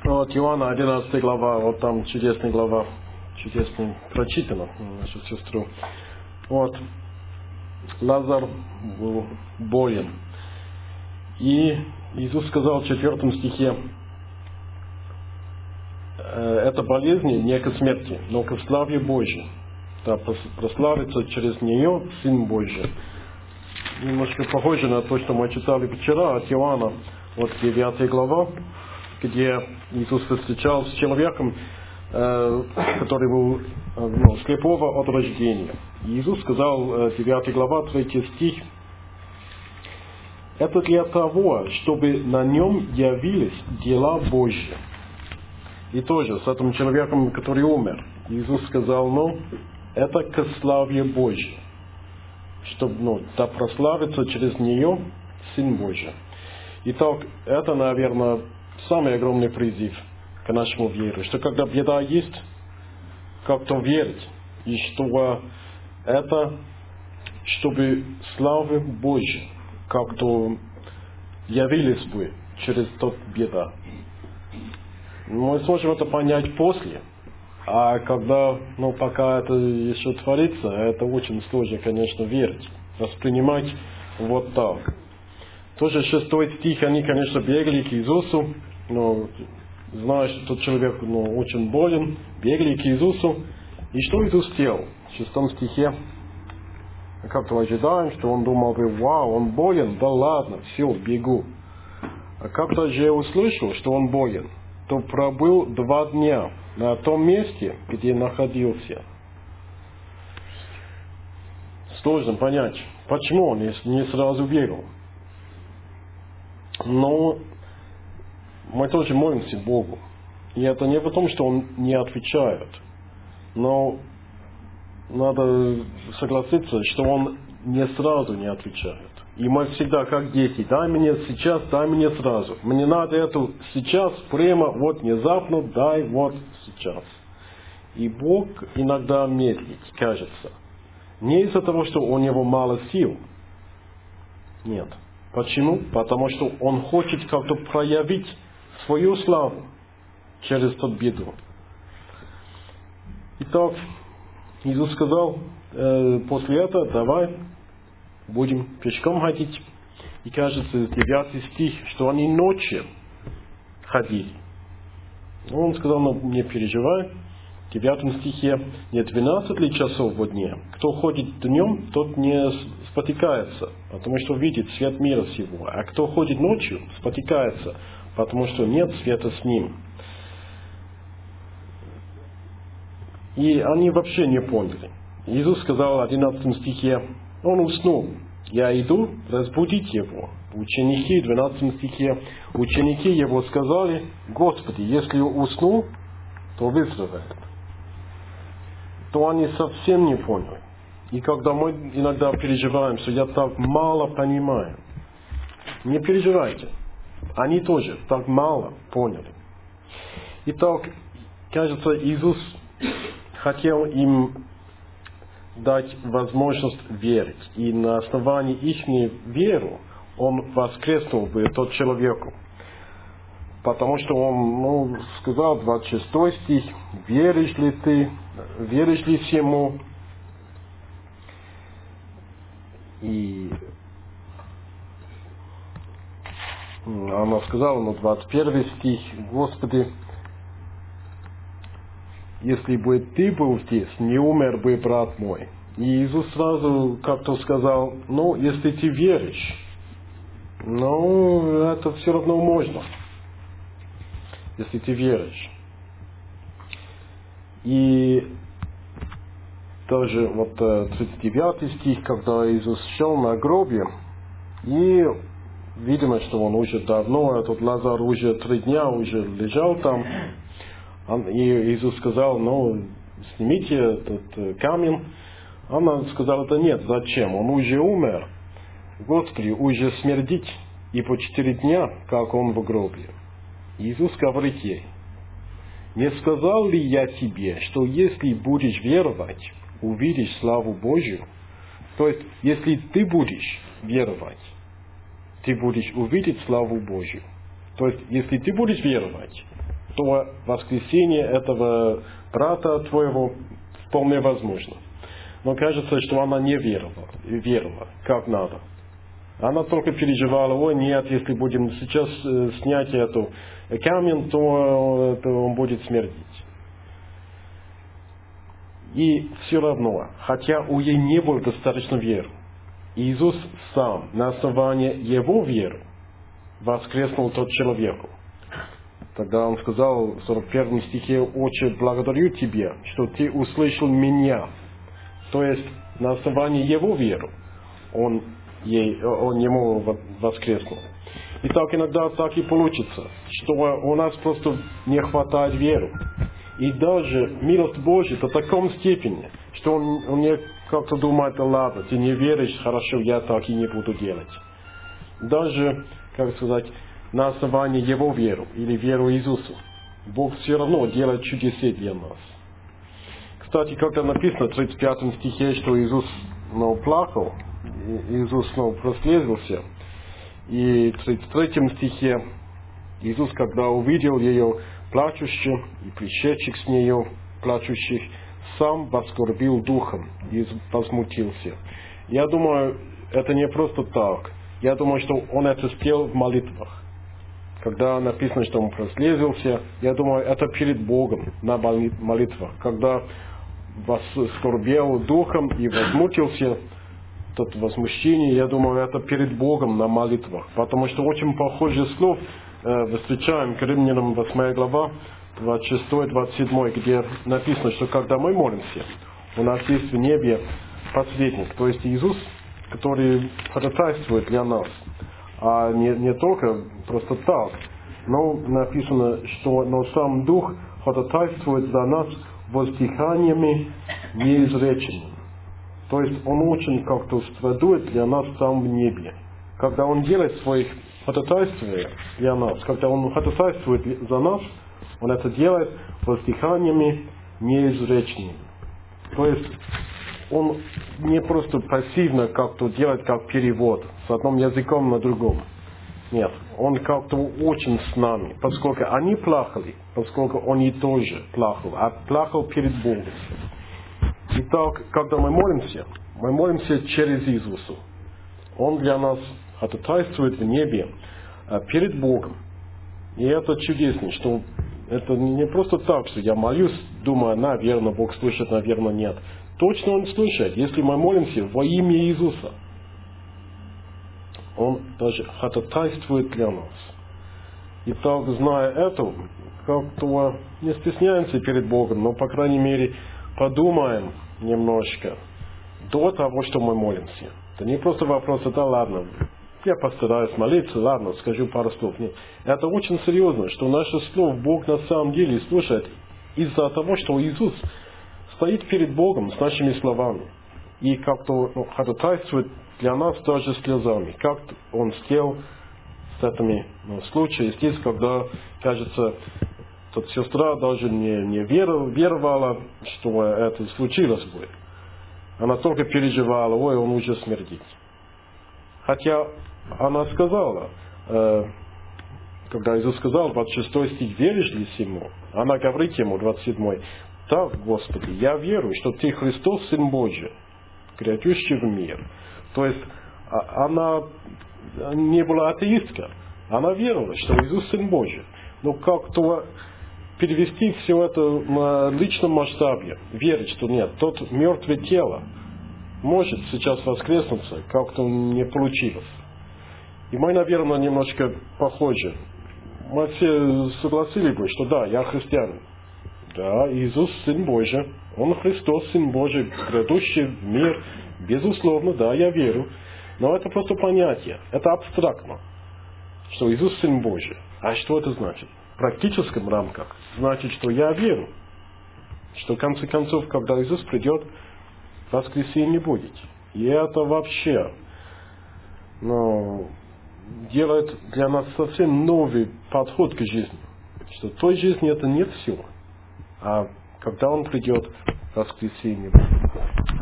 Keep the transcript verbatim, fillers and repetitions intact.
Вот Иоанна одиннадцатая глава, вот там чудесная глава, чудесно прочитана нашу сестру. Вот, Лазарь был болен. И Иисус сказал в четвертом стихе, эта болезнь не к смерти, но к славе Божьей. Да, прославится через нее Сын Божий. Немножко похоже на то, что мы читали вчера от Иоанна, вот девятая глава, где Иисус встречался с человеком, э, который был э, ну, слепого от рождения. И Иисус сказал, э, девятая глава, третий стих, это для того, чтобы на нем явились дела Божьи. И тоже с этим человеком, который умер, Иисус сказал, ну, это к славе Божьей, чтобы, ну, да прославится через нее Сын Божий. Итак, это, наверное, самый огромный призыв к нашему вере, что когда беда есть, как-то верить, и что это, чтобы славы Божьей как-то явились бы через тот беда. Мы сможем это понять после, а когда, ну, пока это еще творится, это очень сложно, конечно, верить, воспринимать вот так. Тоже шестой стих, они, конечно, бегали к Иисусу, но зная, что тот человек, ну, очень болен, бегали к Иисусу. И что Иисус сделал? В шестом стихе, как-то ожидаем, что он думал бы, вау, он болен, да ладно, все, бегу. А как-то же услышал, что он болен, то пробыл два дня на том месте, где находился. Сложно понять, почему он не сразу верил. Но мы тоже молимся Богу. И это не потому, что Он не отвечает. Но надо согласиться, что Он не сразу не отвечает. И мы всегда как дети. Дай мне сейчас, дай мне сразу. Мне надо это сейчас, прямо, вот внезапно, дай вот сейчас. И Бог иногда медлит, кажется. Не из-за того, что у Него мало сил. Нет. Почему? Потому что Он хочет как-то проявить свою славу через тот беду. Итак, Иисус сказал, э, после этого давай будем пешком ходить. И кажется, девятый стих, что они ночью ходили. Он сказал, ну не переживай. В девятом стихе не двенадцать ли часов в дне? Кто ходит днем, тот не спотыкается, потому что видит свет мира сего. А кто ходит ночью, спотыкается, потому что нет света с ним. И они вообще не поняли. Иисус сказал в одиннадцатом стихе, он уснул. Я иду разбудить его. Ученики, в двенадцатом стихе, ученики его сказали, Господи, если уснул, то выздоровеет. То они совсем не поняли. И когда мы иногда переживаем, что я так мало понимаю, не переживайте. Они тоже так мало поняли. Итак, кажется, Иисус хотел им дать возможность верить. И на основании их веры Он воскреснул бы тот человеку. Потому что Он, ну, сказал, двадцать шестой стих, веришь ли ты, веришь ли всему? И она сказала, ну, двадцать первый стих, Господи, если бы ты был здесь, не умер бы брат мой. И Иисус сразу как-то сказал, ну, если ты веришь, ну, это все равно можно. Если ты веришь. И тоже вот тридцать девятый стих, когда Иисус шел на гробе, и видимо, что он уже давно, этот Лазарь уже три дня уже лежал там, и Иисус сказал, ну, снимите этот камень. Она сказала, да нет, зачем? Он уже умер. Господи, уже смердить. И по четыре дня, как он в гробе. Иисус говорит ей, не сказал ли я тебе, что если будешь веровать, увидишь славу Божью? То есть, если ты будешь веровать, ты будешь увидеть славу Божью. То есть, если ты будешь веровать, то воскресение этого брата твоего вполне возможно. Но кажется, что она не верила, верила, как надо. Она только переживала: ой, нет, если будем сейчас снять эту камень, то, то он будет смердить. И все равно, хотя у нее не было достаточно веры, Иисус сам на основании его веры воскреснул тот человеку. Тогда он сказал в сорок первом стихе: «Отче, благодарю Тебя, что Ты услышал меня». То есть на основании его веры он, ей, он ему воскреснул. И так иногда так и получится, что у нас просто не хватает веры. И даже милость Божья до такой степени, что он, он не как-то думает: ладно, ты не веришь, хорошо, я так и не буду делать. Даже, как сказать, на основании его веры или веры Иисусу, Бог все равно делает чудеса для нас. Кстати, когда написано в тридцать пятом стихе, что Иисус ну, плакал, Иисус ну, прослезился, и в тридцать третьем стихе Иисус, когда увидел ее плачущую и пришедших с нею плачущих, сам воскорбил духом и возмутился. Я думаю, это не просто так. Я думаю, что он это сделал в молитвах. Когда написано, что он прослезился, я думаю, это перед Богом на молитвах. Когда воскорбел духом и возмутился, это возмущение, я думаю, это перед Богом на молитвах. Потому что очень похожие слов э, встречаем к Римлянам восьмая глава, двадцать шестой двадцать седьмой, где написано, что когда мы молимся, у нас есть в небе посредник, то есть Иисус, который ходатайствует для нас. А не, не только просто так, но написано, что но сам Дух ходатайствует за нас воздыханиями неизреченными. То есть Он очень как-то страдует для нас там в небе. Когда Он делает своих ходатайствий для нас, когда Он ходатайствует за нас, Он это делает воздыханиями неизреченными. То есть Он не просто пассивно как-то делает как перевод с одним языком на другом. Нет, Он как-то очень с нами, поскольку они плакали, поскольку Он и тоже плакал, а плакал перед Богом. Итак, когда мы молимся, мы молимся через Иисуса. Он для нас ходатайствует в небе перед Богом. И это чудесно, что это не просто так, что я молюсь, думаю, наверное, Бог слышит, наверное, нет. Точно Он слышит, если мы молимся во имя Иисуса. Он даже ходатайствует для нас. Итак, зная это, как-то не стесняемся перед Богом, но, по крайней мере, подумаем немножко до того, что мы молимся. Это не просто вопрос: да ладно, я постараюсь молиться, ладно, скажу пару слов. Нет. Это очень серьезно, что наше слово Бог на самом деле слушает из-за того, что Иисус стоит перед Богом с нашими словами и как-то ну, ходатайствует для нас даже слезами, как Он сделал с этими ну, случаями здесь, когда, кажется, эта сестра даже не, не веровала, что это случилось бы. Она только переживала: ой, он уже смердит. Хотя она сказала, э, когда Иисус сказал, двадцать шестой стих, веришь ли ему? Она говорит ему, двадцать седьмой, так, Господи, я верую, что Ты Христос, Сын Божий, грядущий в мир. То есть она не была атеистка. Она верила, что Иисус Сын Божий. Но как-то перевести все это на личном масштабе, верить, что нет, тот мертвое тело может сейчас воскреснуться, как-то не получилось. И мы, наверное, немножко похожи. Мы все согласились бы, что да, я христианин. Да, Иисус Сын Божий, Он Христос, Сын Божий, грядущий в мир. Безусловно, да, я верю. Но это просто понятие, это абстрактно, что Иисус Сын Божий. А что это значит? В практическом рамках значит, что я верю, что в конце концов, когда Иисус придет, воскресенье будет. И это вообще ну, делает для нас совсем новый подход к жизни. Что той жизни это не все. А когда Он придет, воскресенье будет.